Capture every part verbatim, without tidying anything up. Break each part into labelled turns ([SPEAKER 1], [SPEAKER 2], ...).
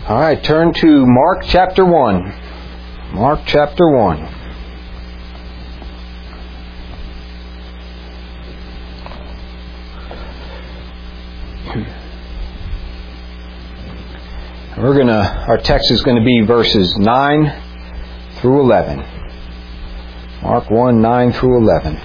[SPEAKER 1] All right, turn to Mark chapter one. Mark chapter one. We're going to, our text is going to be verses nine through eleven. Mark one, nine through eleven.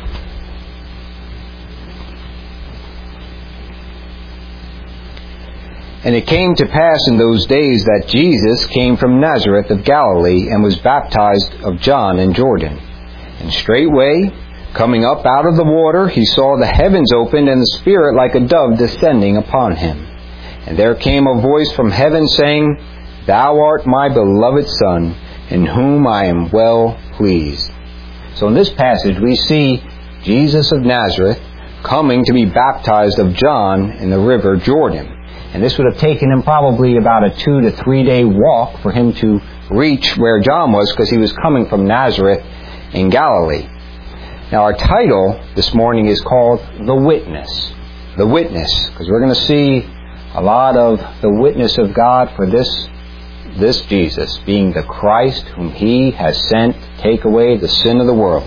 [SPEAKER 1] And it came to pass in those days that Jesus came from Nazareth of Galilee and was baptized of John in Jordan. And straightway, coming up out of the water, he saw the heavens opened and the Spirit like a dove descending upon him. And there came a voice from heaven saying, Thou art my beloved Son, in whom I am well pleased. So in this passage we see Jesus of Nazareth coming to be baptized of John in the river Jordan. And this would have taken him probably about a two to three day walk for him to reach where John was, because he was coming from Nazareth in Galilee. Now our title this morning is called The Witness. The Witness, because we're going to see a lot of the witness of God for this, this Jesus, being the Christ whom He has sent to take away the sin of the world.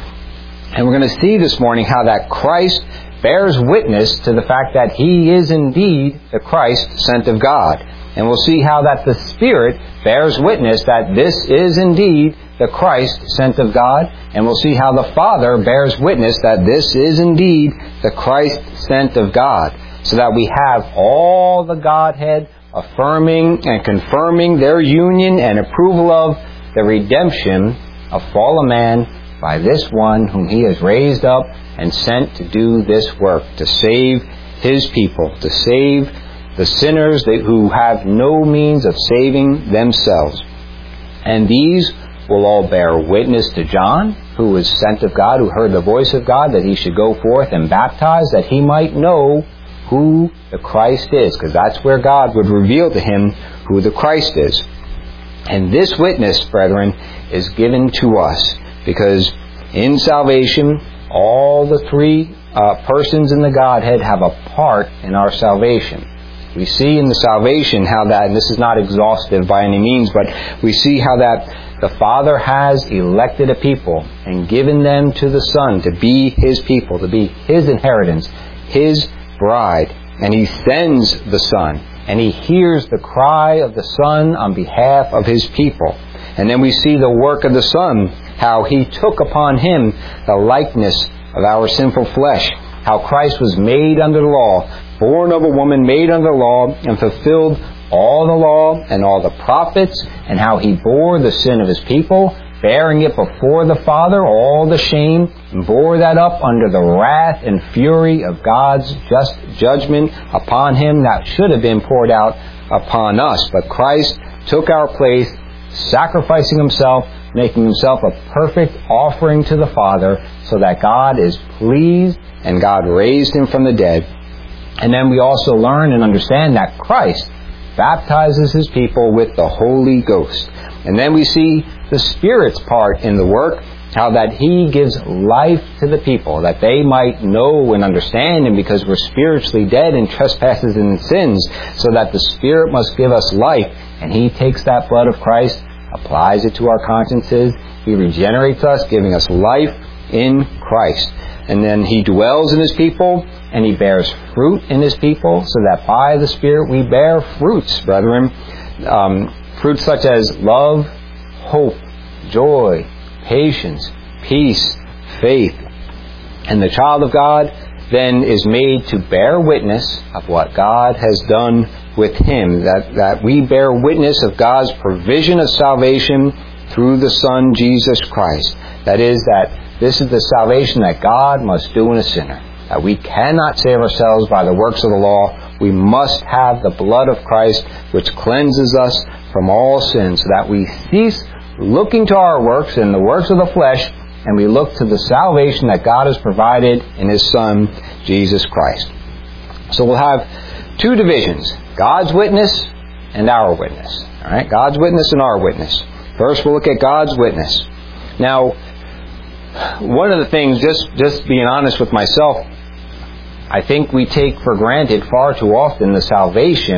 [SPEAKER 1] And we're going to see this morning how that Christ bears witness to the fact that He is indeed the Christ sent of God. And we'll see how that the Spirit bears witness that this is indeed the Christ sent of God. And we'll see how the Father bears witness that this is indeed the Christ sent of God. So that we have all the Godhead affirming and confirming their union and approval of the redemption of fallen man by this one whom He has raised up and sent to do this work, to save His people, to save the sinners that, who have no means of saving themselves. And these will all bear witness to John, who was sent of God, who heard the voice of God, that he should go forth and baptize, that he might know who the Christ is, because that's where God would reveal to him who the Christ is. And this witness, brethren, is given to us, because in salvation, all the three uh, persons in the Godhead have a part in our salvation. We see in the salvation how that, and this is not exhaustive by any means, but we see how that the Father has elected a people and given them to the Son to be His people, to be His inheritance, His bride. And He sends the Son, and He hears the cry of the Son on behalf of His people. And then we see the work of the Son, how He took upon Him the likeness of our sinful flesh, how Christ was made under the law, born of a woman, made under the law, and fulfilled all the law and all the prophets, and how He bore the sin of His people, bearing it before the Father, all the shame, and bore that up under the wrath and fury of God's just judgment upon Him that should have been poured out upon us. But Christ took our place, sacrificing Himself, making Himself a perfect offering to the Father, so that God is pleased, and God raised Him from the dead. And then we also learn and understand that Christ baptizes His people with the Holy Ghost. And then we see the Spirit's part in the work, how that He gives life to the people, that they might know and understand Him, because we're spiritually dead in trespasses and sins, so that the Spirit must give us life. And He takes that blood of Christ, applies it to our consciences. He regenerates us, giving us life in Christ. And then He dwells in His people, and He bears fruit in His people, so that by the Spirit we bear fruits, brethren. Um, fruits such as love, hope, joy, patience, peace, faith. And the child of God then is made to bear witness of what God has done with him, that, that we bear witness of God's provision of salvation through the Son, Jesus Christ. That is, that this is the salvation that God must do in a sinner. That we cannot save ourselves by the works of the law. We must have the blood of Christ, which cleanses us from all sin, so that we cease looking to our works and the works of the flesh, and we look to the salvation that God has provided in His Son, Jesus Christ. So we'll have two divisions: God's witness and our witness. All right, God's witness and our witness. First, we'll look at God's witness. Now, one of the things, just just being honest with myself, I think we take for granted far too often the salvation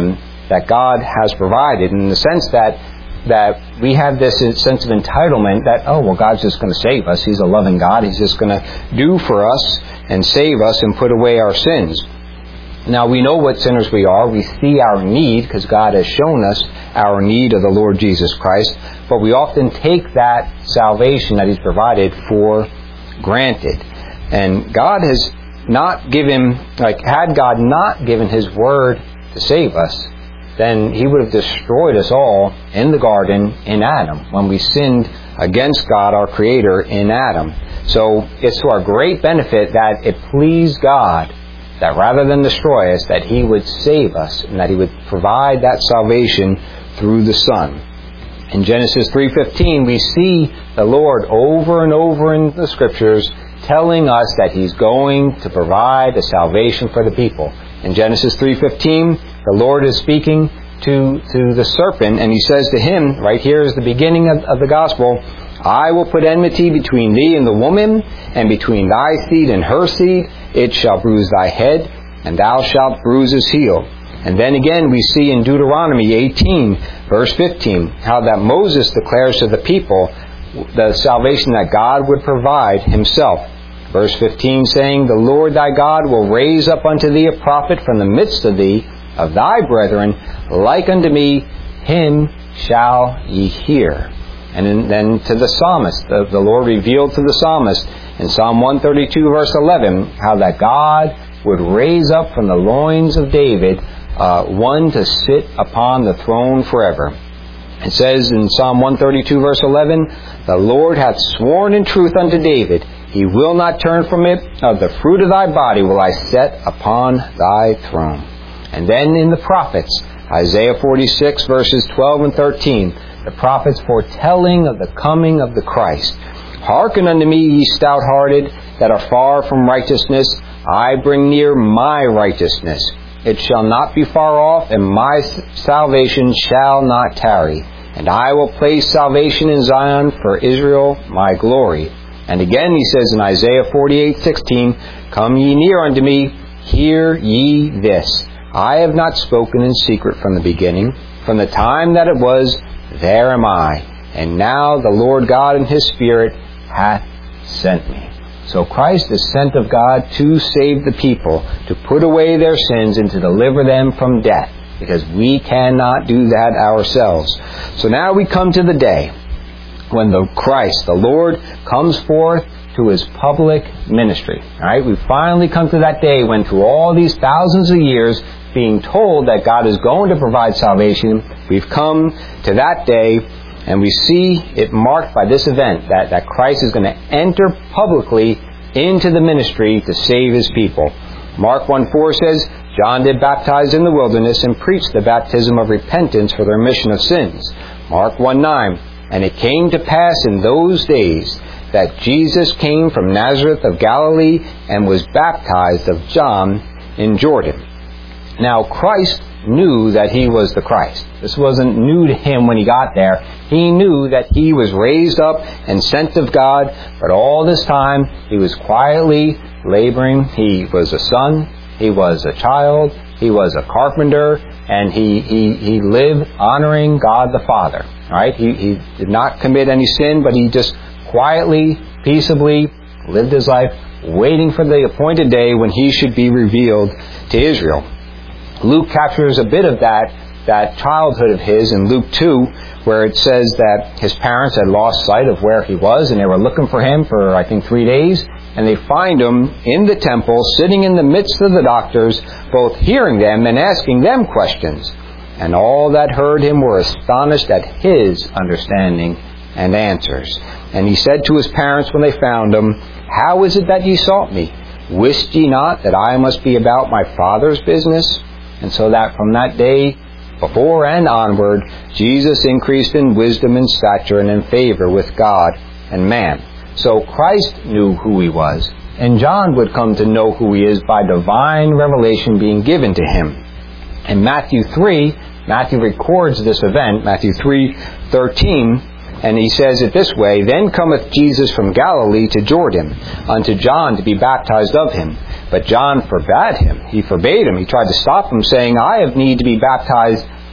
[SPEAKER 1] that God has provided, in the sense that that we have this sense of entitlement that, oh, well, God's just going to save us. He's a loving God. He's just going to do for us and save us and put away our sins. Now, we know what sinners we are. We see our need because God has shown us our need of the Lord Jesus Christ. But we often take that salvation that He's provided for granted. And God has not given, like, had God not given His word to save us, then He would have destroyed us all in the garden in Adam, when we sinned against God, our Creator, in Adam. So it's to our great benefit that it pleased God that rather than destroy us, that He would save us and that He would provide that salvation through the Son. In Genesis three fifteen, we see the Lord over and over in the Scriptures telling us that He's going to provide a salvation for the people. In Genesis three fifteen, the Lord is speaking to, to the serpent, and He says to him, right here is the beginning of, of the Gospel, I will put enmity between thee and the woman, and between thy seed and her seed. It shall bruise thy head, and thou shalt bruise his heel. And then again we see in Deuteronomy eighteen, verse fifteen, how that Moses declares to the people the salvation that God would provide Himself. Verse fifteen saying, the Lord thy God will raise up unto thee a prophet from the midst of thee, of thy brethren, like unto me, him shall ye hear. And then to the psalmist, the, the Lord revealed to the psalmist in Psalm one thirty-two, verse eleven, how that God would raise up from the loins of David uh, one to sit upon the throne forever. It says in Psalm one thirty-two, verse eleven, the Lord hath sworn in truth unto David, He will not turn from it. Of the fruit of thy body will I set upon thy throne. And then in the prophets, Isaiah forty-six, verses twelve and thirteen, the prophets foretelling of the coming of the Christ. Hearken unto me, ye stout-hearted, that are far from righteousness. I bring near my righteousness. It shall not be far off, and my salvation shall not tarry. And I will place salvation in Zion for Israel, my glory. And again He says in Isaiah forty-eight, sixteen, come ye near unto me, hear ye this. I have not spoken in secret from the beginning. From the time that it was, there am I. And now the Lord God in His Spirit hath sent me. So Christ is sent of God to save the people, to put away their sins and to deliver them from death, because we cannot do that ourselves. So now we come to the day when the Christ, the Lord, comes forth to His public ministry. All right? We finally come to that day when, through all these thousands of years being told that God is going to provide salvation, we've come to that day, and we see it marked by this event, that, that Christ is going to enter publicly into the ministry to save His people. Mark one four says, John did baptize in the wilderness and preached the baptism of repentance for the remission of sins. Mark one nine, and it came to pass in those days that Jesus came from Nazareth of Galilee and was baptized of John in Jordan. Now Christ knew that He was the Christ. This wasn't new to Him when He got there. He knew that He was raised up and sent of God, but all this time He was quietly laboring. He was a son, He was a child, He was a carpenter, and He, he, he lived honoring God the Father. All right? He, he did not commit any sin, but He just quietly, peaceably lived His life, waiting for the appointed day when He should be revealed to Israel. Luke captures a bit of that, that childhood of His in Luke two, where it says that His parents had lost sight of where He was, and they were looking for Him for, I think, three days, and they find Him in the temple, sitting in the midst of the doctors, both hearing them and asking them questions. And all that heard Him were astonished at His understanding and answers. And He said to His parents when they found Him, How is it that ye sought me? Wist ye not that I must be about my Father's business? And so that from that day before and onward, Jesus increased in wisdom and stature and in favor with God and man. So Christ knew who He was, and John would come to know who He is by divine revelation being given to him. In Matthew three, Matthew records this event, Matthew three thirteen, and he says it this way, Then cometh Jesus from Galilee to Jordan, unto John to be baptized of him. But John forbade him. He forbade him. He tried to stop him, saying, I have need to be baptized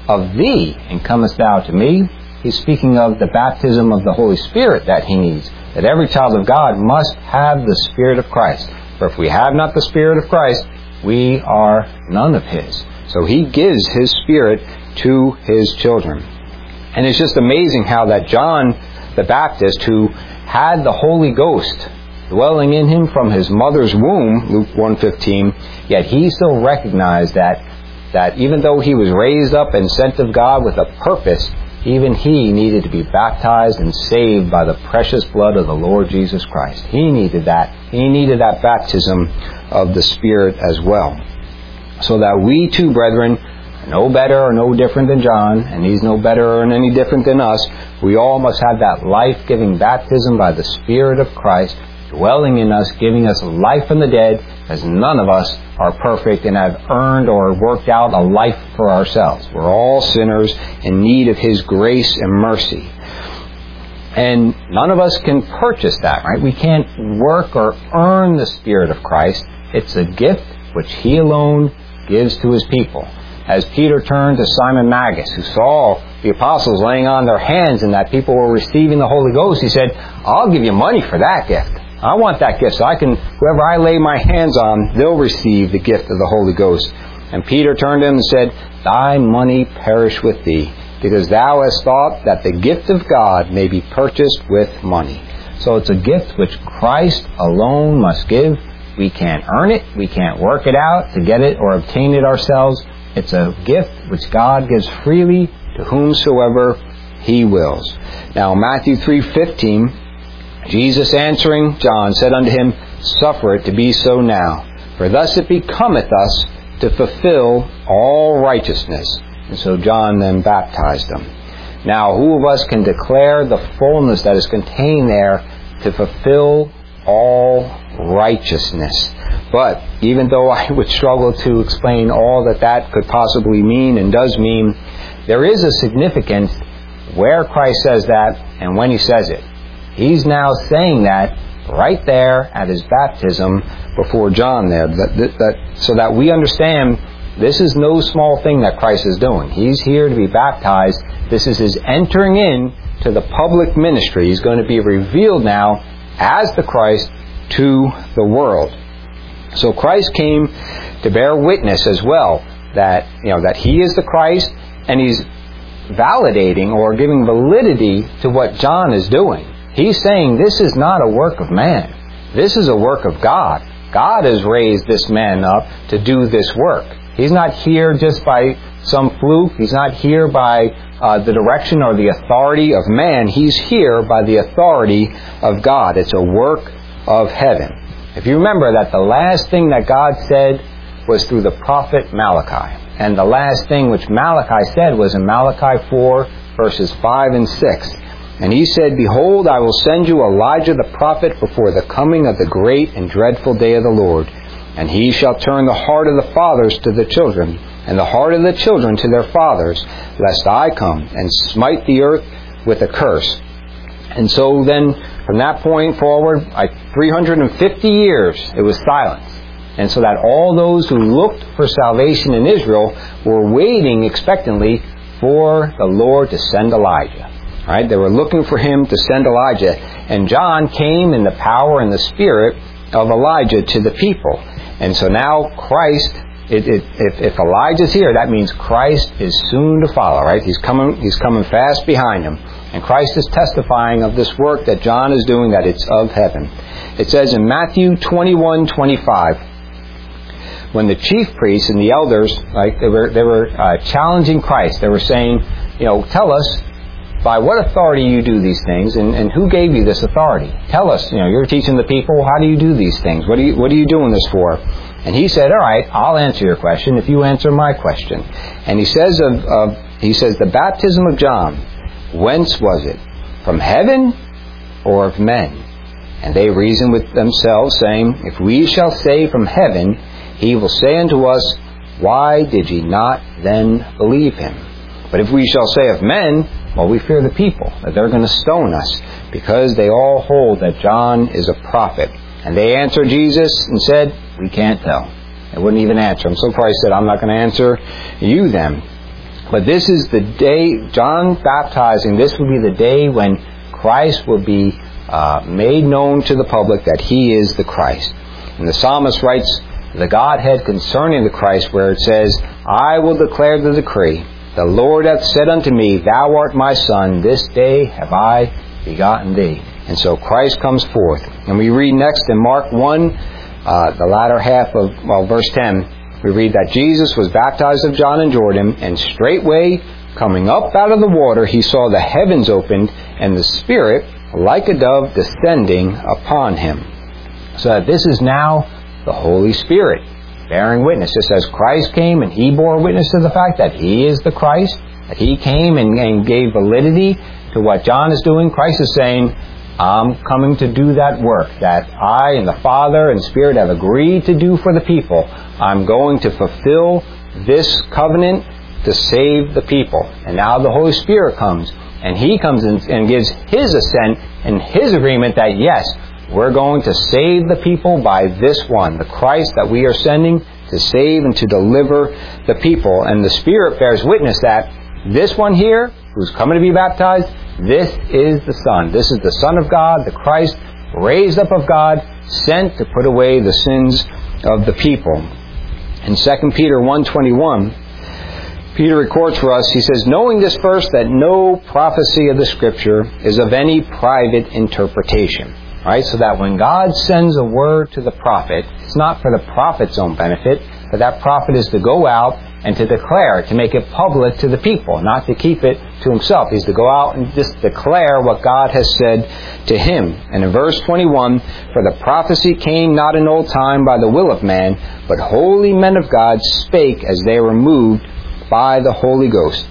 [SPEAKER 1] of thee, and comest thou to me?" He's speaking of the baptism of the Holy Spirit that he needs, that every child of God must have the Spirit of Christ. For if we have not the Spirit of Christ, we are none of his. So he gives his Spirit to his children. And it's just amazing how that John the Baptist, who had the Holy Ghost dwelling in him from his mother's womb, Luke one fifteen, yet he still recognized that, that even though he was raised up and sent of God with a purpose, even he needed to be baptized and saved by the precious blood of the Lord Jesus Christ. He needed that. He needed that baptism of the Spirit as well. So that we too, brethren, are no better or no different than John, and he's no better or any different than us. We all must have that life-giving baptism by the Spirit of Christ dwelling in us, giving us life from the dead, as none of us are perfect and have earned or worked out a life for ourselves. We're all sinners in need of his grace and mercy. And none of us can purchase that, right? We can't work or earn the Spirit of Christ. It's a gift which he alone gives to his people. As Peter turned to Simon Magus, who saw the apostles laying on their hands and that people were receiving the Holy Ghost, he said, "I'll give you money for that gift. I want that gift so I can, whoever I lay my hands on, they'll receive the gift of the Holy Ghost." And Peter turned to him and said, "Thy money perish with thee, because thou hast thought that the gift of God may be purchased with money." So it's a gift which Christ alone must give. We can't earn it. We can't work it out to get it or obtain it ourselves. It's a gift which God gives freely to whomsoever he wills. Now, Matthew three fifteen, Jesus answering John said unto him, "Suffer it to be so now, for thus it becometh us to fulfill all righteousness." And so John then baptized them. Now, who of us can declare the fullness that is contained there to fulfill all righteousness? But even though I would struggle to explain all that that could possibly mean and does mean, there is a significance where Christ says that and when he says it. He's now saying that right there at his baptism before John there, that, that, that, so that we understand this is no small thing that Christ is doing. He's here to be baptized. This is his entering in to the public ministry. He's going to be revealed now as the Christ to the world. So Christ came to bear witness as well that, you know, that he is the Christ, and he's validating or giving validity to what John is doing. He's saying this is not a work of man. This is a work of God. God has raised this man up to do this work. He's not here just by some fluke. He's not here by uh, the direction or the authority of man. He's here by the authority of God. It's a work of heaven. If you remember that the last thing that God said was through the prophet Malachi. And the last thing which Malachi said was in Malachi four, verses five and six. And he said, "Behold, I will send you Elijah the prophet before the coming of the great and dreadful day of the Lord. And he shall turn the heart of the fathers to the children, and the heart of the children to their fathers, lest I come and smite the earth with a curse." And so then, from that point forward, like three hundred fifty years, it was silence. And so that all those who looked for salvation in Israel were waiting expectantly for the Lord to send Elijah. Right? They were looking for him to send Elijah. And John came in the power and the spirit of Elijah to the people. And so now Christ, it, it, if, if Elijah's here, that means Christ is soon to follow, right? He's coming, he's coming fast behind him. And Christ is testifying of this work that John is doing, that it's of heaven. It says in Matthew twenty-one twenty-five, when the chief priests and the elders, like they were, they were uh, challenging Christ. They were saying, you know, tell us, by what authority you do these things, and, and who gave you this authority? Tell us, you know, you're teaching the people, how do you do these things? What are you, what are you doing this for? And he said, all right, I'll answer your question if you answer my question. And he says of, of he says, the baptism of John, whence was it? From heaven or of men? And they reasoned with themselves, saying, if we shall say from heaven, he will say unto us, why did ye not then believe him? But if we shall say of men, well, we fear the people, that they're going to stone us, because they all hold that John is a prophet. And they answered Jesus and said, we can't tell. They wouldn't even answer him. So Christ said, I'm not going to answer you then. But this is the day, John baptizing, this will be the day when Christ will be uh, made known to the public that He is the Christ. And the psalmist writes the Godhead concerning the Christ, where it says, I will declare the decree. The Lord hath said unto me, Thou art my Son, this day have I begotten thee. And so Christ comes forth. And we read next in Mark one, uh, the latter half of, well, verse ten, we read that Jesus was baptized of John in Jordan, and straightway, coming up out of the water, he saw the heavens opened, and the Spirit, like a dove, descending upon him. So that this is now the Holy Spirit bearing witness. Just as Christ came and He bore witness to the fact that He is the Christ, that He came and, and gave validity to what John is doing, Christ is saying, I'm coming to do that work that I and the Father and Spirit have agreed to do for the people. I'm going to fulfill this covenant to save the people. And now the Holy Spirit comes, and He comes in, and gives His assent and His agreement that yes, we're going to save the people by this one, the Christ that we are sending to save and to deliver the people. And the Spirit bears witness that this one here, who's coming to be baptized, this is the Son. This is the Son of God, the Christ, raised up of God, sent to put away the sins of the people. In Second Peter one twenty-one, Peter records for us, he says, knowing this first, that no prophecy of the Scripture is of any private interpretation. Right? So that when God sends a word to the prophet, it's not for the prophet's own benefit, but that prophet is to go out and to declare it, to make it public to the people, not to keep it to himself. He's to go out and just declare what God has said to him. And in verse twenty-one, for the prophecy came not in old time by the will of man, but holy men of God spake as they were moved by the Holy Ghost.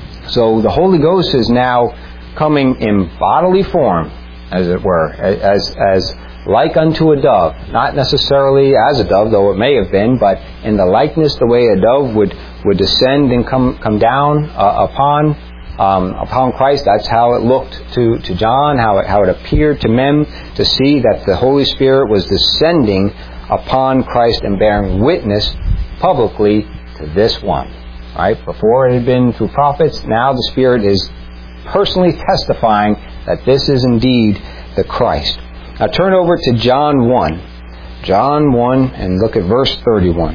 [SPEAKER 1] So the Holy Ghost is now coming in bodily form, as it were, as as like unto a dove, not necessarily as a dove, though it may have been, but in the likeness, the way a dove would, would descend and come come down uh, upon um, upon Christ. That's how it looked to, to John, how it how it appeared to men to see that the Holy Spirit was descending upon Christ and bearing witness publicly to this one. Right? Before it had been through prophets, now the Spirit is personally testifying that this is indeed the Christ. Now turn over to John one. John one, and look at verse thirty-one.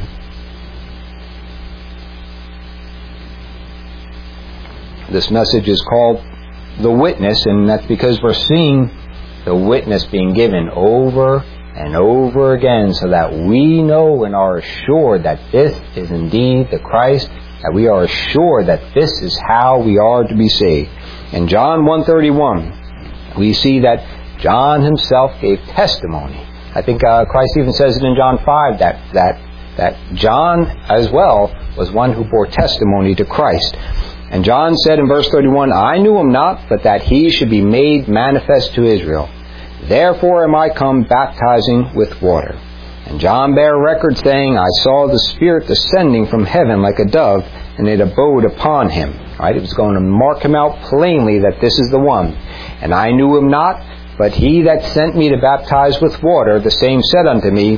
[SPEAKER 1] This message is called the witness, and that's because we're seeing the witness being given over and over again, so that we know and are assured that this is indeed the Christ, that we are assured that this is how we are to be saved. In John one thirty-one, we see that John himself gave testimony. I think uh, Christ even says it in John five that, that, that John as well was one who bore testimony to Christ. And John said in verse thirty-one, I knew him not, but that he should be made manifest to Israel. Therefore am I come baptizing with water. And John bare record, saying, I saw the Spirit descending from heaven like a dove, and it abode upon him. Right? It was going to mark him out plainly that this is the one. And I knew him not, but he that sent me to baptize with water, the same said unto me,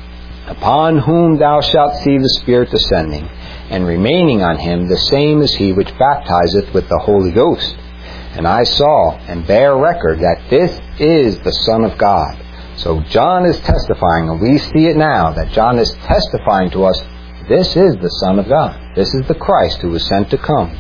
[SPEAKER 1] Upon whom thou shalt see the Spirit descending, and remaining on him, the same is he which baptizeth with the Holy Ghost. And I saw and bear record that this is the Son of God. So John is testifying, and we see it now, that John is testifying to us, this is the Son of God. This is the Christ who was sent to come.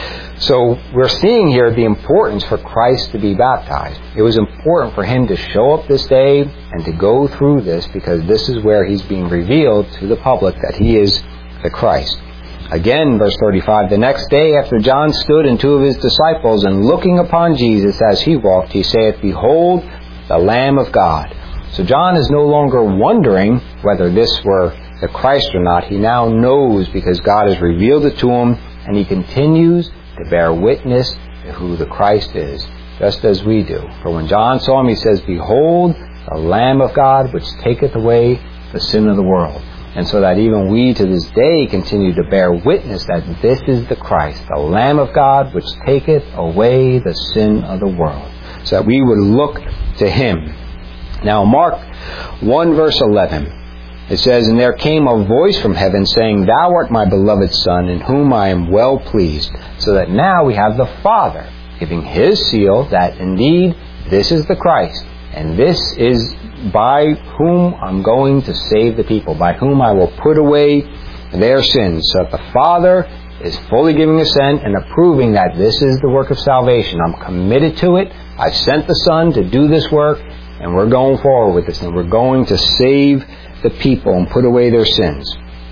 [SPEAKER 1] So we're seeing here the importance for Christ to be baptized. It was important for him to show up this day and to go through this, because this is where he's being revealed to the public that he is the Christ. Again, verse thirty-five, the next day after John stood and two of his disciples, and looking upon Jesus as he walked, he saith, Behold, the Lamb of God. So John is no longer wondering whether this were the Christ or not. He now knows, because God has revealed it to him, and he continues to bear witness to who the Christ is, just as we do. For when John saw him, he says, Behold, the Lamb of God, which taketh away the sin of the world. And so that even we to this day continue to bear witness that this is the Christ, the Lamb of God, which taketh away the sin of the world. So that we would look to him. Now Mark one verse eleven. It says, "And there came a voice from heaven saying, Thou art my beloved Son, in whom I am well pleased." So that now we have the Father giving His seal that indeed this is the Christ, and this is by whom I'm going to save the people, by whom I will put away their sins. So that the Father is fully giving assent and approving that this is the work of salvation. I'm committed to it. I've sent the Son to do this work, and we're going forward with this, and we're going to save the people and put away their sins.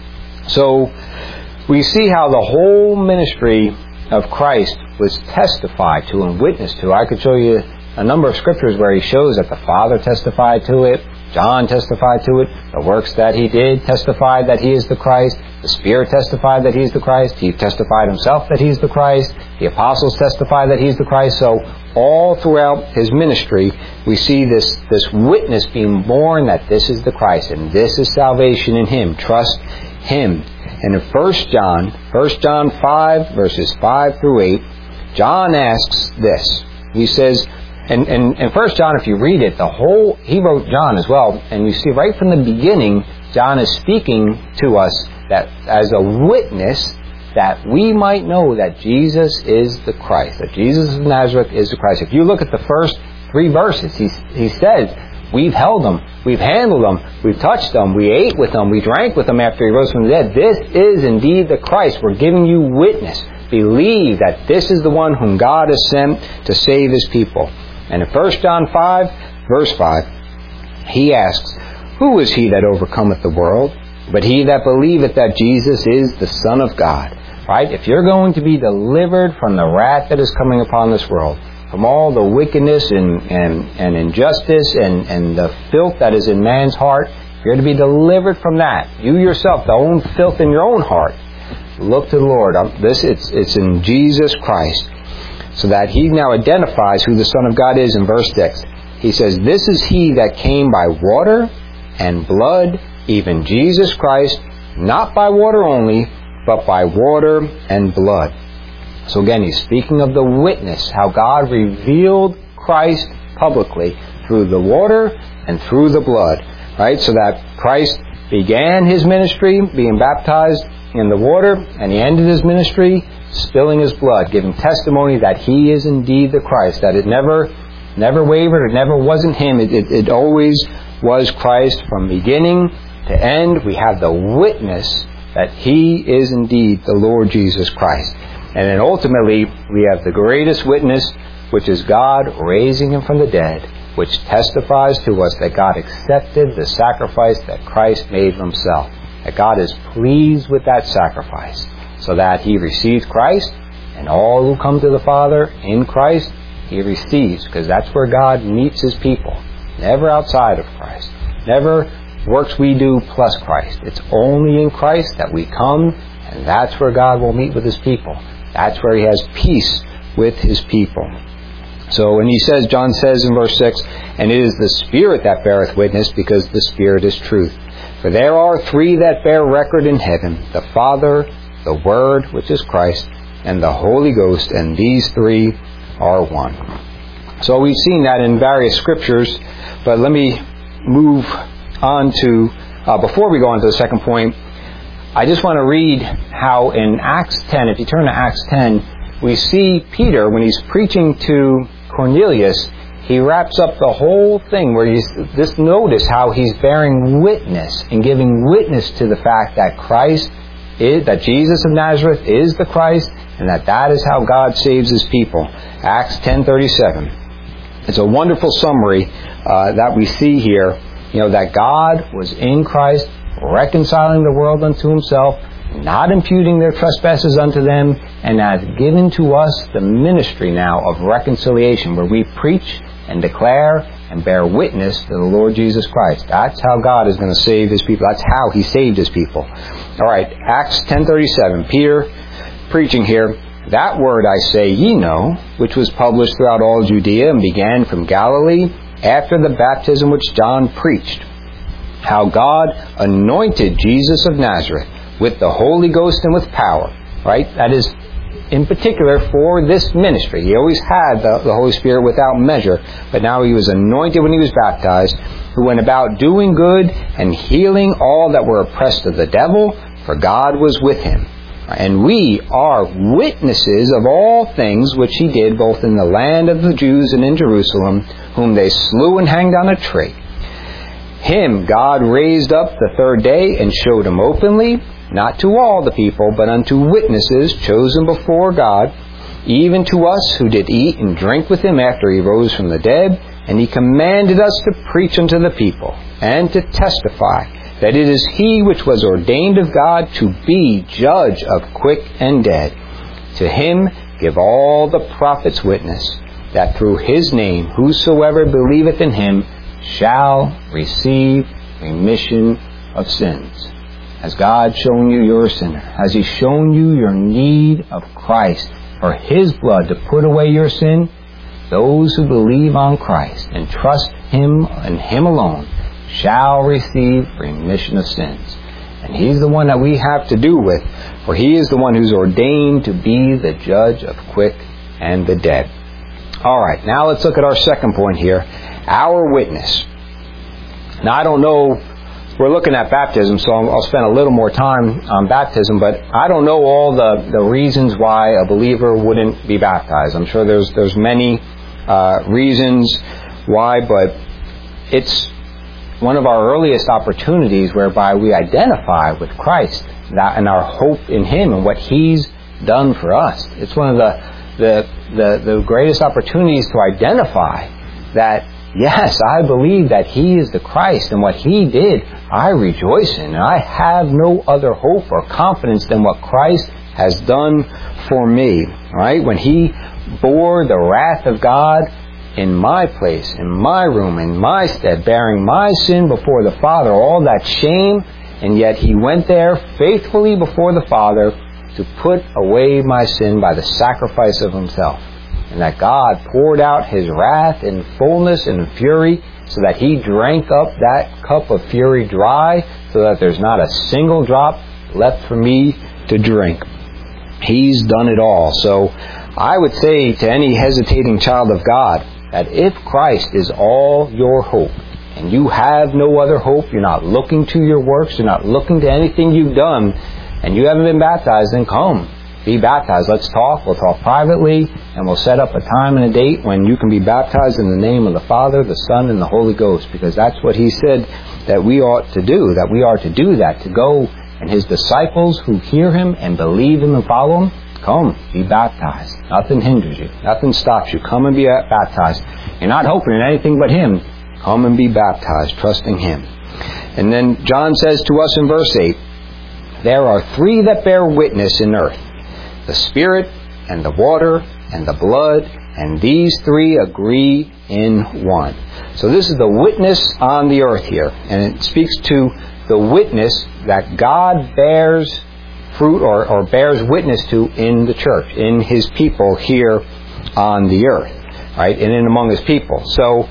[SPEAKER 1] So we see how the whole ministry of Christ was testified to and witnessed to. I could show you a number of scriptures where He shows that the Father testified to it, John testified to it, the works that He did testified that He is the Christ, the Spirit testified that He is the Christ, He testified Himself that He's the Christ, the apostles testified that He's the Christ. So all throughout His ministry, we see this, this witness being born that this is the Christ, and this is salvation in Him. Trust Him. And in First John, First John five, verses five through eight, John asks this. He says, and, and, and First John, if you read it, the whole, he wrote John as well, and you see right from the beginning, John is speaking to us that as a witness that we might know that Jesus is the Christ, that Jesus of Nazareth is the Christ. If you look at the first three verses, he, he says, we've held Him, we've handled Him, we've touched Him, we ate with Him, we drank with Him after He rose from the dead. This is indeed the Christ. We're giving you witness. Believe that this is the one whom God has sent to save His people. And in First John five, verse five, he asks, "Who is he that overcometh the world? But he that believeth that Jesus is the Son of God." Right? If you're going to be delivered from the wrath that is coming upon this world, from all the wickedness and, and, and injustice and, and the filth that is in man's heart, if you're to be delivered from that, you yourself, the own filth in your own heart, look to the Lord. This it's it's in Jesus Christ. So that He now identifies who the Son of God is in verse six. He says, "This is He that came by water and blood, even Jesus Christ, not by water only, but by water and blood." So again, he's speaking of the witness, how God revealed Christ publicly through the water and through the blood. Right? So that Christ began His ministry being baptized in the water, and He ended His ministry spilling His blood, giving testimony that He is indeed the Christ, that it never never wavered, it never wasn't Him, it, it, it always was Christ from beginning to end. We have the witness that He is indeed the Lord Jesus Christ. And then ultimately, we have the greatest witness, which is God raising Him from the dead, which testifies to us that God accepted the sacrifice that Christ made of Himself, that God is pleased with that sacrifice, so that He receives Christ, and all who come to the Father in Christ, He receives, because that's where God meets His people. Never outside of Christ. Never works we do plus Christ. It's only in Christ that we come, and that's where God will meet with His people. That's where He has peace with His people. So, and he says, John says in verse six, "And it is the Spirit that beareth witness, because the Spirit is truth. For there are three that bear record in heaven, the Father, the Word, which is Christ, and the Holy Ghost, and these three are one." So we've seen that in various scriptures, but let me move on to, uh, before we go on to the second point, I just want to read how in Acts ten, if you turn to Acts ten, we see Peter, when he's preaching to Cornelius, he wraps up the whole thing where he's, just notice how he's bearing witness and giving witness to the fact that Christ is, that Jesus of Nazareth is the Christ, and that that is how God saves His people. Acts ten thirty-seven. It's a wonderful summary uh, that we see here. You know, that God was in Christ, reconciling the world unto Himself, not imputing their trespasses unto them, and has given to us the ministry now of reconciliation, where we preach and declare and bear witness to the Lord Jesus Christ. That's how God is going to save His people. That's how He saved His people. All right, Acts ten thirty-seven. Peter preaching here. "That word I say ye know, which was published throughout all Judea, and began from Galilee, after the baptism which John preached, how God anointed Jesus of Nazareth with the Holy Ghost and with power." Right? That is, in particular for this ministry. He always had the, the Holy Spirit without measure, but now he was anointed when he was baptized, who went about doing good and healing all that were oppressed of the devil, for God was with him. And we are witnesses of all things which he did, both in the land of the Jews and in Jerusalem, whom they slew and hanged on a tree. Him God raised up the third day and showed him openly, not to all the people, but unto witnesses chosen before God, even to us who did eat and drink with him after he rose from the dead. And he commanded us to preach unto the people, and to testify that it is he which was ordained of God to be judge of quick and dead. To him give all the prophets witness, that through his name whosoever believeth in him shall receive remission of sins. Has God shown you you're a sinner? Has he shown you your need of Christ for his blood to put away your sin? Those who believe on Christ and trust him and him alone shall receive remission of sins. And he's the one that we have to do with, for he is the one who's ordained to be the judge of quick and the dead. All right, now let's look at our second point here, our witness. Now, I don't know, we're looking at baptism, so I'll spend a little more time on baptism, but I don't know all the, the reasons why a believer wouldn't be baptized. I'm sure there's there's many uh, reasons why, but it's one of our earliest opportunities whereby we identify with Christ that, and our hope in him and what he's done for us. It's one of the the, the, the greatest opportunities to identify that, yes, I believe that he is the Christ, and what he did, I rejoice in. And I have no other hope or confidence than what Christ has done for me. Right? When he bore the wrath of God in my place, in my room, in my stead, bearing my sin before the Father, all that shame, and yet he went there faithfully before the Father to put away my sin by the sacrifice of himself. And that God poured out his wrath in fullness and fury, so that he drank up that cup of fury dry, so that there's not a single drop left for me to drink. He's done it all. So I would say to any hesitating child of God, that if Christ is all your hope, and you have no other hope, you're not looking to your works, you're not looking to anything you've done, and you haven't been baptized, then come, be baptized. Let's talk. We'll talk privately, and we'll set up a time and a date when you can be baptized in the name of the Father, the Son, and the Holy Ghost, because that's what he said that we ought to do, that we are to do that, to go, and his disciples who hear him and believe him and follow him, come, be baptized. Nothing hinders you. Nothing stops you. Come and be baptized. You're not hoping in anything but him. Come and be baptized, trusting him. And then John says to us in verse eight, there are three that bear witness in earth, the Spirit and the water and the blood, and these three agree in one. So this is the witness on the earth here, and it speaks to the witness that God bears fruit or, or bears witness to in the church, in his people here on the earth, right, and in among his people. So,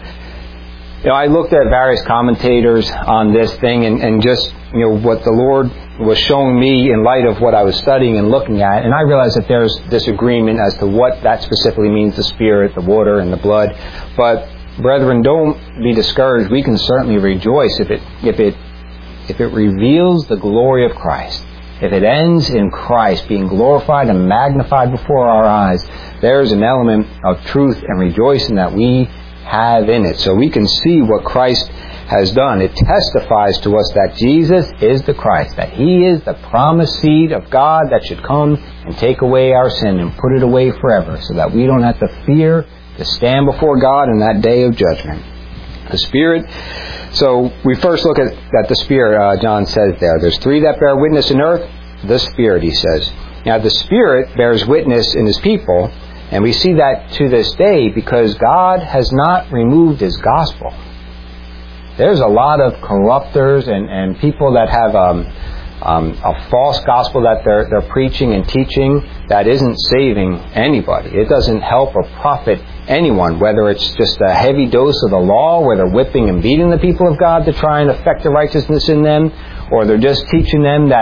[SPEAKER 1] you know, I looked at various commentators on this thing, and, and just, you know, what the Lord was showing me in light of what I was studying and looking at, and I realized that there's disagreement as to what that specifically means, the Spirit, the water, and the blood. But, brethren, don't be discouraged. We can certainly rejoice if it if it if it reveals the glory of Christ. If it ends in Christ being glorified and magnified before our eyes, there's an element of truth and rejoicing that we have in it. So we can see what Christ has done. It testifies to us that Jesus is the Christ, that he is the promised seed of God that should come and take away our sin and put it away forever, so that we don't have to fear to stand before God in that day of judgment. The Spirit. So we first look at, at the Spirit. Uh, John says there, there's three that bear witness in earth. The Spirit, he says. Now the Spirit bears witness in his people, and we see that to this day because God has not removed his gospel. There's a lot of corrupters and, and people that have um, um, a false gospel that they're, they're preaching and teaching that isn't saving anybody. It doesn't help or profit anyone, whether it's just a heavy dose of the law where they're whipping and beating the people of God to try and affect the righteousness in them, or they're just teaching them that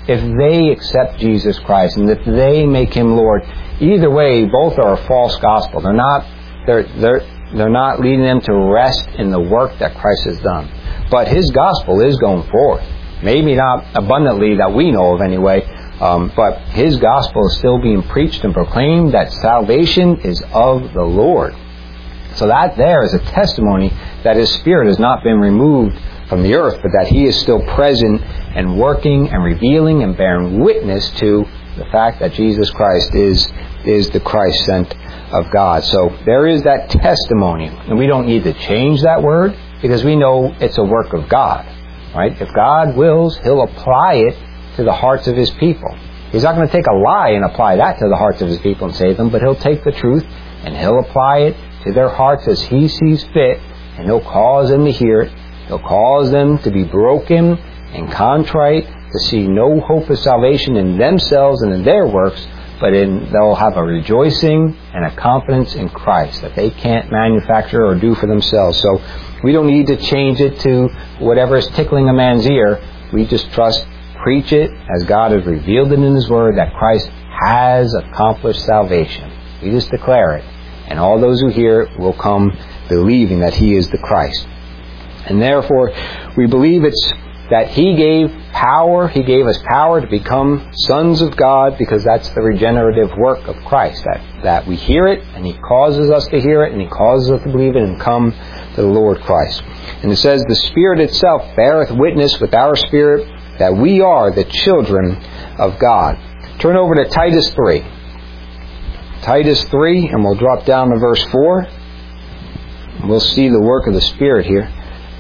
[SPEAKER 1] if they accept Jesus Christ and if they make Him Lord, either way, both are a false gospel. They're not, they're, they're, they're not leading them to rest in the work that Christ has done. But His gospel is going forth. Maybe not abundantly that we know of anyway, um, but His gospel is still being preached and proclaimed, that salvation is of the Lord. So that there is a testimony that His Spirit has not been removed from the earth, but that He is still present and working and revealing and bearing witness to the fact that Jesus Christ is is the Christ sent of God. So there is that testimony, and we don't need to change that word because we know it's a work of God. Right? If God wills, He'll apply it to the hearts of His people. He's not going to take a lie and apply that to the hearts of His people and save them, but He'll take the truth and He'll apply it to their hearts as He sees fit, and He'll cause them to hear it. He'll cause them to be broken and contrite, to see no hope of salvation in themselves and in their works, but in, they'll have a rejoicing and a confidence in Christ that they can't manufacture or do for themselves. So we don't need to change it to whatever is tickling a man's ear. We just trust, preach it as God has revealed it in His Word, that Christ has accomplished salvation. We just declare it. And all those who hear it will come believing that He is the Christ. And therefore, we believe it's that He gave power, He gave us power to become sons of God, because that's the regenerative work of Christ. That, that we hear it, and He causes us to hear it, and He causes us to believe it, and come to the Lord Christ. And it says, the Spirit itself beareth witness with our spirit that we are the children of God. Turn over to Titus three. Titus three, and we'll drop down to verse four. We'll see the work of the Spirit here.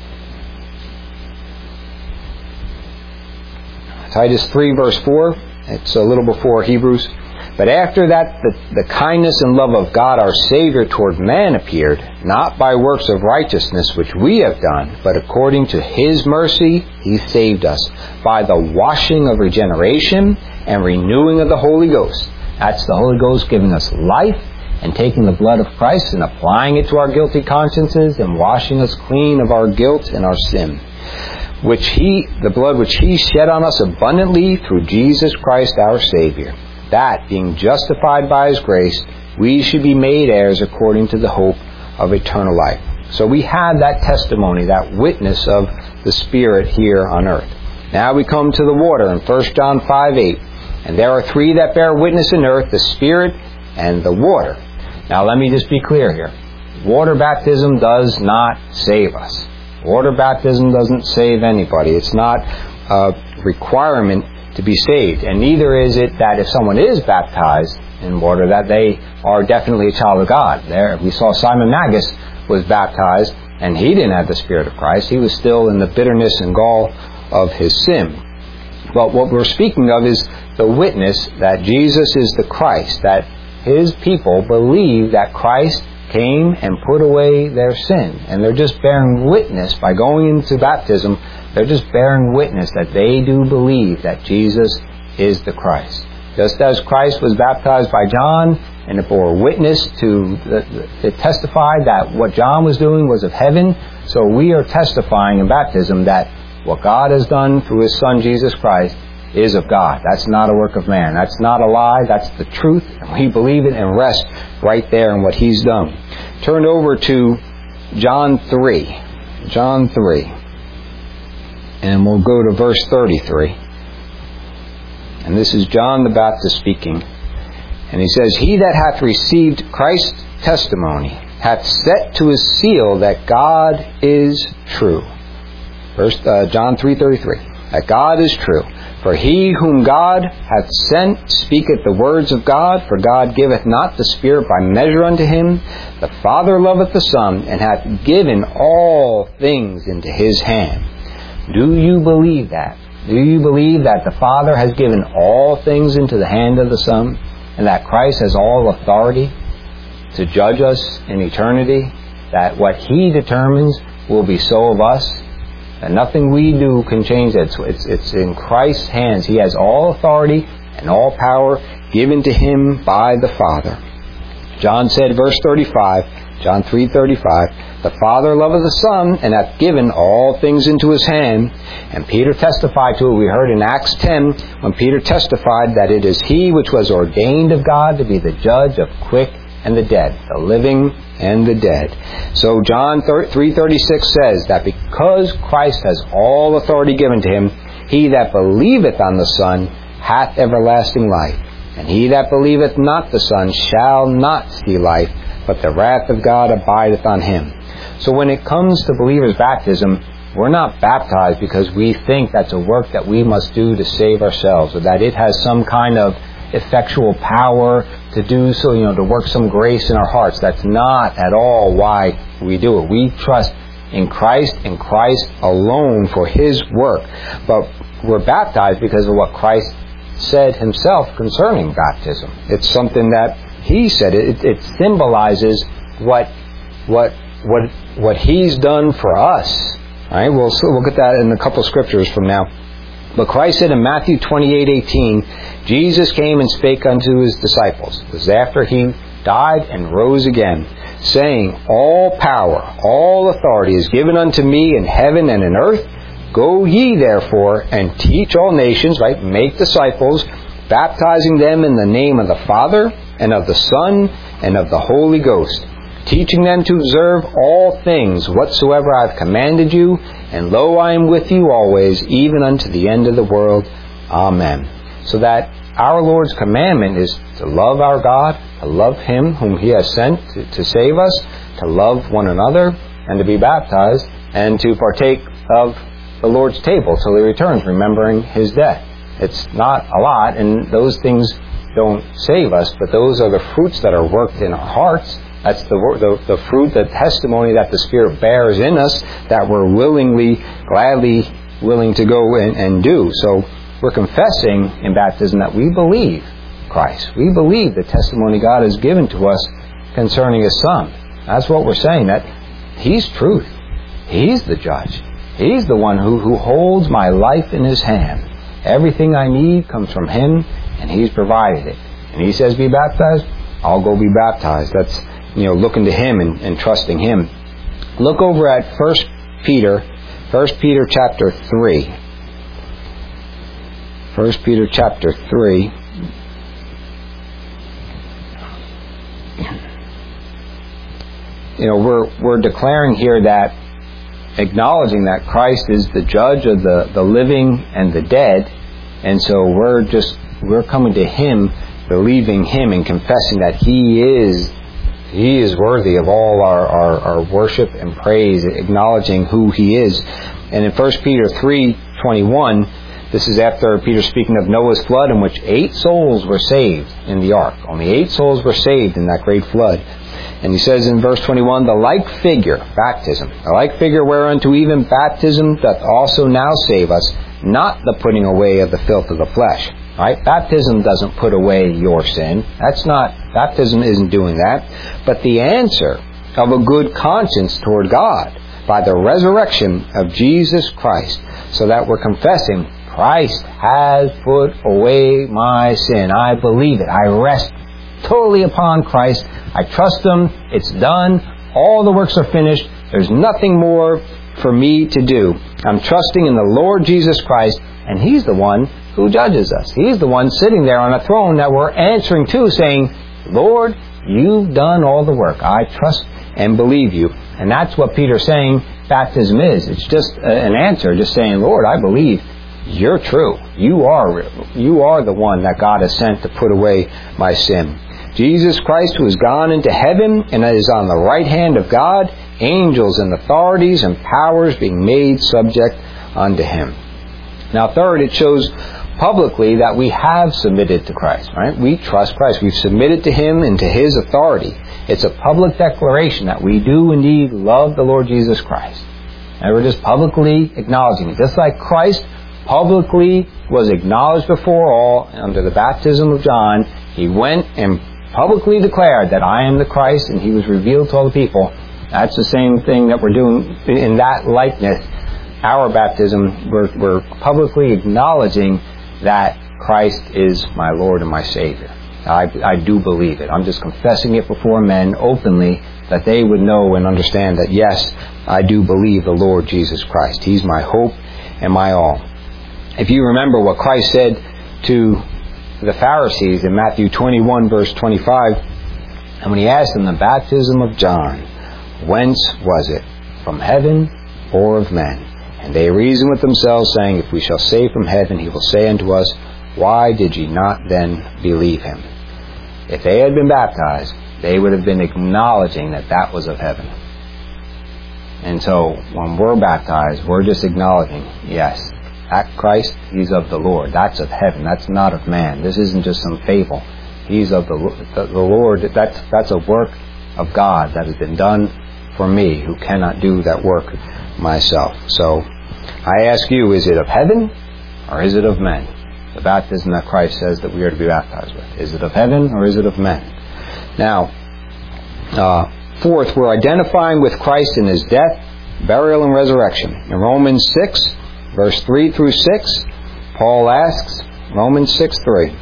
[SPEAKER 1] Titus three, verse four. It's a little before Hebrews. But after that, the, the kindness and love of God our Savior toward man appeared, not by works of righteousness which we have done, but according to His mercy He saved us, by the washing of regeneration and renewing of the Holy Ghost. That's the Holy Ghost giving us life and taking the blood of Christ and applying it to our guilty consciences and washing us clean of our guilt and our sin, which He, the blood which He shed on us abundantly through Jesus Christ our Savior, that, being justified by His grace, we should be made heirs according to the hope of eternal life. So we have that testimony, that witness of the Spirit here on earth. Now we come to the water in First John five eight. And there are three that bear witness in earth, the Spirit and the water. Now let me just be clear here. Water baptism does not save us. Water baptism doesn't save anybody. It's not a requirement to be saved. And neither is it that if someone is baptized in water, that they are definitely a child of God. There, we saw Simon Magus was baptized, and he didn't have the Spirit of Christ. He was still in the bitterness and gall of his sin. But what we're speaking of is the witness that Jesus is the Christ, that His people believe that Christ came and put away their sin. And they're just bearing witness by going into baptism. They're just bearing witness that they do believe that Jesus is the Christ. Just as Christ was baptized by John, and it bore witness to, the, it testified that what John was doing was of heaven, so we are testifying in baptism that what God has done through His Son Jesus Christ is of God. That's not a work of man. That's not a lie. That's the truth. And we believe it and rest right there in what He's done. Turn over to John three. John three. And we'll go to verse thirty-three. And this is John the Baptist speaking. And he says, He that hath received Christ's testimony hath set to his seal that God is true. First, uh, John three thirty-three. That God is true. For he whom God hath sent speaketh the words of God, for God giveth not the Spirit by measure unto him. The Father loveth the Son, and hath given all things into His hand. Do you believe that? Do you believe that the Father has given all things into the hand of the Son, and that Christ has all authority to judge us in eternity? That what He determines will be so of us? And nothing we do can change that. It's, it's in Christ's hands. He has all authority and all power given to Him by the Father. John said, verse thirty-five, John three thirty-five, the Father loveth the Son, and hath given all things into his hand. And Peter testified to it. We heard in Acts ten, when Peter testified that it is he which was ordained of God to be the judge of quick and the dead, the living and the dead. So John three thirty-six says that because Christ has all authority given to him, he that believeth on the Son hath everlasting life. And he that believeth not the Son shall not see life, but the wrath of God abideth on him. So when it comes to believers' baptism, we're not baptized because we think that's a work that we must do to save ourselves, or that it has some kind of effectual power to do so, you know, to work some grace in our hearts. That's not at all why we do it. We trust in Christ and Christ alone for his work. But we're baptized because of what Christ said himself concerning baptism. It's something that he said. It, it symbolizes what what what what he's done for us. All right, we'll we'll get that in a couple scriptures from now. But Christ said in Matthew twenty-eight eighteen, Jesus came and spake unto his disciples. This is after he died and rose again, saying, all power, all authority is given unto me in heaven and in earth. Go ye therefore and teach all nations, right? Make disciples, baptizing them in the name of the Father and of the Son and of the Holy Ghost, teaching them to observe all things whatsoever I have commanded you. And lo, I am with you always, even unto the end of the world. Amen. So that our Lord's commandment is to love our God, to love him whom he has sent to, to save us, to love one another, and to be baptized, and to partake of the Lord's table till he returns, remembering his death. It's not a lot, and those things don't save us, but those are the fruits that are worked in our hearts. That's the, the, the fruit, the testimony that the Spirit bears in us, that we're willingly, gladly willing to go and, and do. So we're confessing in baptism that we believe Christ. We believe the testimony God has given to us concerning his Son. That's what we're saying, that he's truth. He's the judge. He's the one who, who holds my life in his hand. Everything I need comes from him, and he's provided it. And he says, be baptized, I'll go be baptized. That's, you know, looking to him and, and trusting him. Look over at First Peter, First Peter chapter three. First Peter chapter three. You know, we're we're declaring here that, acknowledging that Christ is the judge of the, the living and the dead, and so we're just we're coming to him, believing him and confessing that he is he is worthy of all our, our, our worship and praise, acknowledging who he is. And in First Peter three twenty-one, this is after Peter speaking of Noah's flood, in which eight souls were saved in the ark. Only eight souls were saved in that great flood. And he says in verse twenty-one, the like figure, baptism, the like figure whereunto even baptism doth also now save us, not the putting away of the filth of the flesh. Right? Baptism doesn't put away your sin. That's not, baptism isn't doing that. But the answer of a good conscience toward God by the resurrection of Jesus Christ, so that we're confessing, Christ has put away my sin. I believe it. I rest totally upon Christ. I trust him. It's done. All the works are finished. There's nothing more for me to do. I'm trusting in the Lord Jesus Christ, and he's the one who judges us. He's the one sitting there on a throne that we're answering to, saying, Lord, you've done all the work. I trust and believe you. And that's what Peter's saying baptism is. It's just an answer, just saying, Lord, I believe you're true. You are, you are the one that God has sent to put away my sin. Jesus Christ, who has gone into heaven and is on the right hand of God, angels and authorities and powers being made subject unto him. Now, third, it shows publicly that we have submitted to Christ, right? We trust Christ. We've submitted to him and to his authority. It's a public declaration that we do indeed love the Lord Jesus Christ. And we're just publicly acknowledging it. Just like Christ publicly was acknowledged before all under the baptism of John, he went and publicly declared that I am the Christ, and he was revealed to all the people. That's the same thing that we're doing in that likeness. Our baptism, we're, we're publicly acknowledging that Christ is my Lord and my Savior. I, I do believe it. I'm just confessing it before men openly, that they would know and understand that, yes, I do believe the Lord Jesus Christ. He's my hope and my all. If you remember what Christ said to the Pharisees in Matthew twenty-one, verse twenty-five, and when he asked them, the baptism of John, whence was it? From heaven or of men? And they reasoned with themselves, saying, if we shall say from heaven, he will say unto us, why did ye not then believe him? If they had been baptized, they would have been acknowledging that that was of heaven. And so when we're baptized, we're just acknowledging, yes, that Christ, he's of the Lord. That's of heaven. That's not of man. This isn't just some fable. He's of the, the, the Lord. That's, that's a work of God that has been done for me, who cannot do that work myself. So I ask you, is it of heaven or is it of men? The baptism that Christ says that we are to be baptized with. Is it of heaven or is it of men? Now, uh, fourth, we're identifying with Christ in his death, burial, and resurrection. In Romans six, verse three through six, Paul asks, Romans six, three.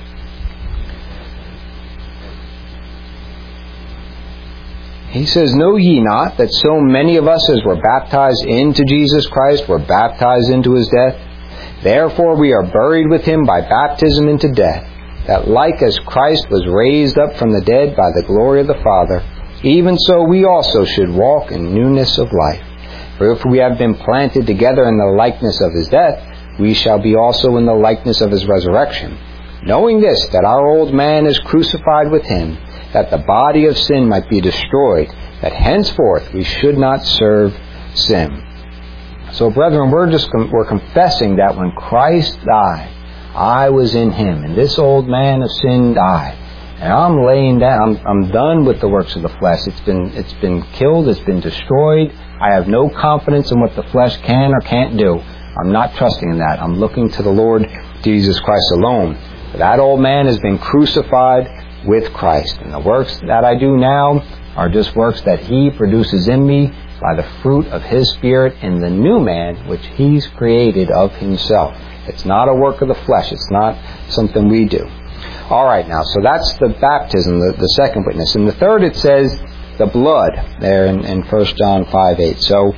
[SPEAKER 1] He says, know ye not that so many of us as were baptized into Jesus Christ were baptized into his death? Therefore we are buried with him by baptism into death, that like as Christ was raised up from the dead by the glory of the Father, even so we also should walk in newness of life. For if we have been planted together in the likeness of his death, we shall be also in the likeness of his resurrection. Knowing this, that our old man is crucified with him, that the body of sin might be destroyed, that henceforth we should not serve sin. So, brethren, we're just we're confessing that when Christ died, I was in him, and this old man of sin died, and I'm laying down. I'm, I'm done with the works of the flesh. It's been it's been killed. It's been destroyed. I have no confidence in what the flesh can or can't do. I'm not trusting in that. I'm looking to the Lord Jesus Christ alone. That old man has been crucified with Christ, and the works that I do now are just works that he produces in me by the fruit of his Spirit in the new man which he's created of himself. It's not a work of the flesh. It's not something we do. All right, now, so that's the baptism, the, the second witness. And the third, it says the blood there in, in First John five eight. So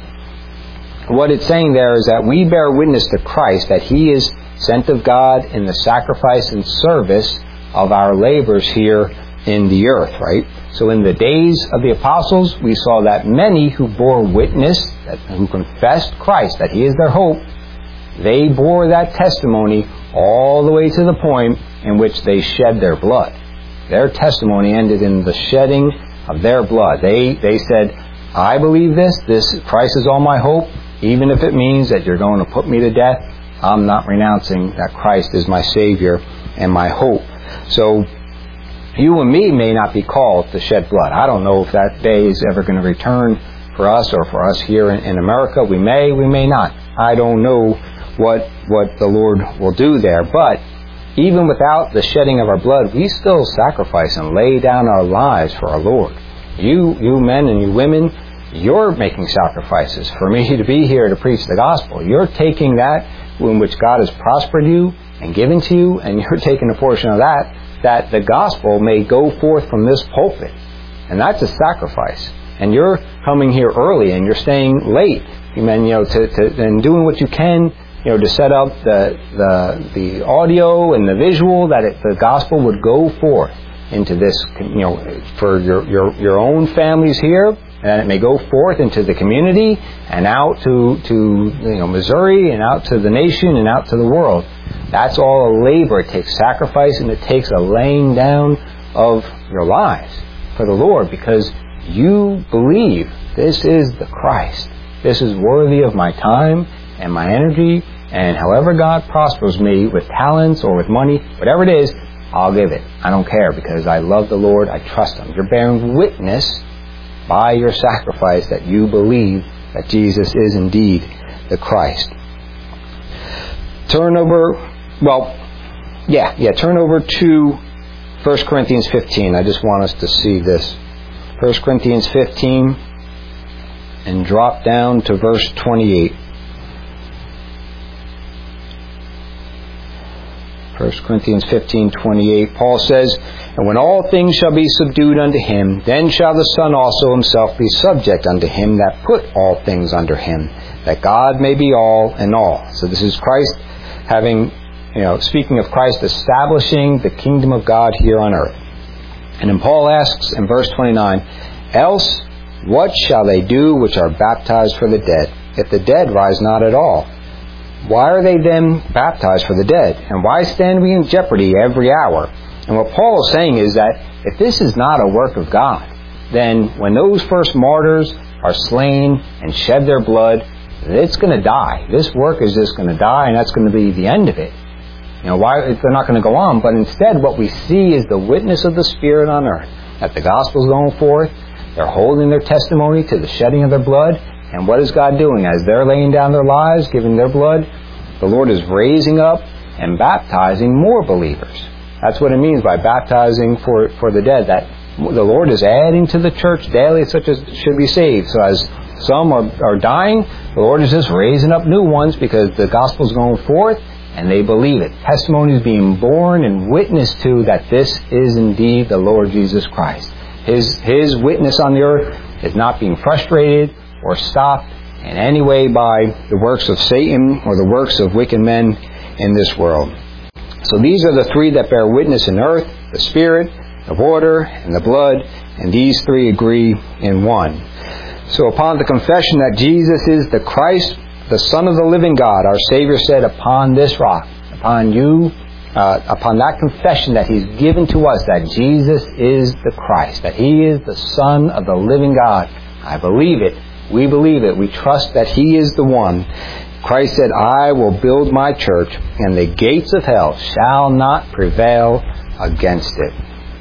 [SPEAKER 1] what it's saying there is that we bear witness to Christ that he is sent of God in the sacrifice and service of our labors here in the earth, right? So in the days of the apostles, we saw that many who bore witness, that, who confessed Christ, that he is their hope, they bore that testimony all the way to the point in which they shed their blood. Their testimony ended in the shedding of their blood. They they said, I believe this, this Christ is all my hope, even if it means that you're going to put me to death, I'm not renouncing that Christ is my Savior and my hope. So you and me may not be called to shed blood. I don't know if that day is ever going to return for us or for us here in, in America. We may, we may not. I don't know what what the Lord will do there. But even without the shedding of our blood, we still sacrifice and lay down our lives for our Lord. You, you men and you women, you're making sacrifices for me to be here to preach the gospel. You're taking that in which God has prospered you and given to you, and you're taking a portion of that, that the gospel may go forth from this pulpit. And that's a sacrifice. And you're coming here early and you're staying late. Amen, you know, to, to, and doing what you can, you know, to set up the the, the audio and the visual, that it, the gospel would go forth into this, you know, for your, your, your own families here, and it may go forth into the community and out to, to, you know, Missouri and out to the nation and out to the world. That's all a labor. It takes sacrifice and it takes a laying down of your lives for the Lord, because you believe this is the Christ. This is worthy of my time and my energy, and however God prospers me with talents or with money, whatever it is, I'll give it. I don't care, because I love the Lord. I trust Him. You're bearing witness by your sacrifice that you believe that Jesus is indeed the Christ. Turn over, well, yeah, yeah, turn over to First Corinthians fifteen. I just want us to see this. First Corinthians fifteen, and drop down to verse twenty-eight. First Corinthians fifteen twenty-eight, Paul says, "And when all things shall be subdued unto him, then shall the Son also himself be subject unto him that put all things under him, that God may be all in all." So this is Christ having, you know, speaking of Christ establishing the kingdom of God here on earth. And then Paul asks in verse twenty-nine, "Else what shall they do which are baptized for the dead? If the dead rise not at all, why are they then baptized for the dead? And why stand we in jeopardy every hour?" And what Paul is saying is that if this is not a work of God, then when those first martyrs are slain and shed their blood, it's going to die. This work is just going to die, and that's going to be the end of it. You know, why they're not going to go on, but instead what we see is the witness of the Spirit on earth, that the gospel is going forth. They're holding their testimony to the shedding of their blood. And what is God doing? As they're laying down their lives, giving their blood, the Lord is raising up and baptizing more believers. That's what it means by baptizing for, for the dead, that the Lord is adding to the church daily such as should be saved. So as some are, are dying, the Lord is just raising up new ones because the gospel is going forth and they believe it. Testimony is being borne and witnessed to that this is indeed the Lord Jesus Christ. His, his witness on the earth is not being frustrated or stopped in any way by the works of Satan or the works of wicked men in this world. So these are the three that bear witness in earth: the Spirit, the water, and the blood, and these three agree in one. So upon the confession that Jesus is the Christ, the Son of the living God, our Savior said, "Upon this rock," upon you, uh, upon that confession that He's given to us, that Jesus is the Christ, that He is the Son of the living God. I believe it. We believe it. We trust that He is the one. Christ said, "I will build my church, and the gates of hell shall not prevail against it."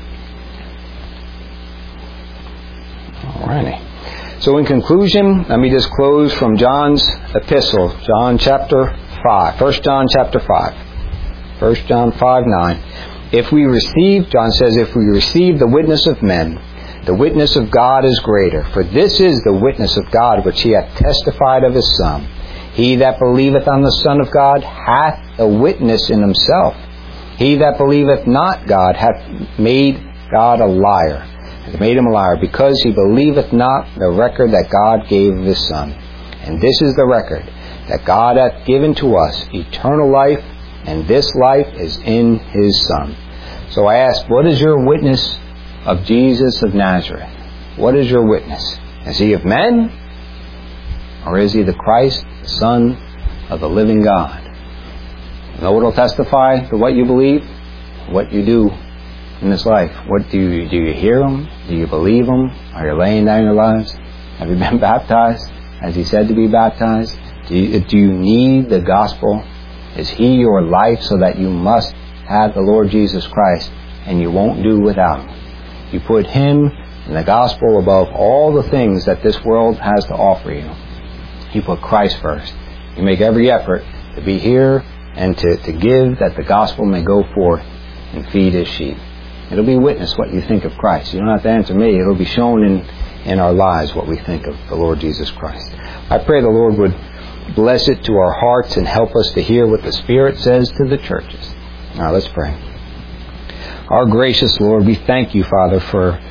[SPEAKER 1] Alrighty. So in conclusion, let me just close from John's epistle, John chapter five. First John chapter five. First John five nine. If we receive, John says, if we receive the witness of men, the witness of God is greater. For this is the witness of God which He hath testified of His Son. He that believeth on the Son of God hath a witness in himself. He that believeth not God hath made God a liar. Hath made him a liar, because he believeth not the record that God gave of His Son. And this is the record, that God hath given to us eternal life, and this life is in His Son. So I ask, what is your witness of Jesus of Nazareth? What is your witness? Is He of men? Or is He the Christ, the Son of the living God? You know what will testify to what you believe? What you do in this life. What do you do? You hear Him? Do you believe Him? Are you laying down your lives? Have you been baptized? Has He said to be baptized? Do you, do you need the gospel? Is He your life, so that you must have the Lord Jesus Christ and you won't do without Him? You put Him and the gospel above all the things that this world has to offer you. You put Christ first. You make every effort to be here and to, to give, that the gospel may go forth and feed His sheep. It'll be witness what you think of Christ. You don't have to answer me. It'll be shown in, in our lives what we think of the Lord Jesus Christ. I pray the Lord would bless it to our hearts and help us to hear what the Spirit says to the churches. Now let's pray. Our gracious Lord, we thank You, Father, for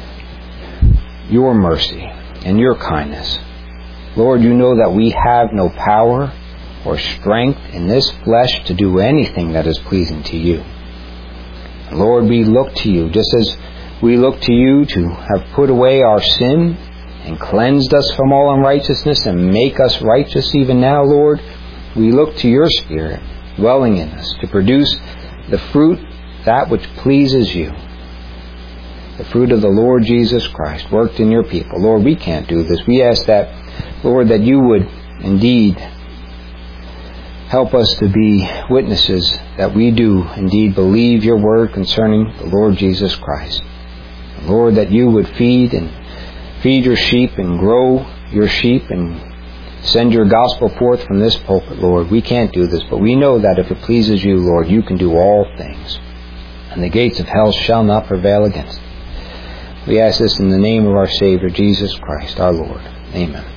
[SPEAKER 1] Your mercy and Your kindness. Lord, You know that we have no power or strength in this flesh to do anything that is pleasing to You. Lord, we look to You, just as we look to You to have put away our sin and cleansed us from all unrighteousness and make us righteous even now, Lord. We look to Your Spirit dwelling in us to produce the fruit, that which pleases You. The fruit of the Lord Jesus Christ worked in Your people. Lord, we can't do this. We ask that, Lord, that You would indeed help us to be witnesses, that we do indeed believe Your word concerning the Lord Jesus Christ. Lord, that You would feed and feed Your sheep and grow Your sheep and send Your gospel forth from this pulpit, Lord. We can't do this, but we know that if it pleases You, Lord, You can do all things, and the gates of hell shall not prevail against it. We ask this in the name of our Savior, Jesus Christ, our Lord. Amen.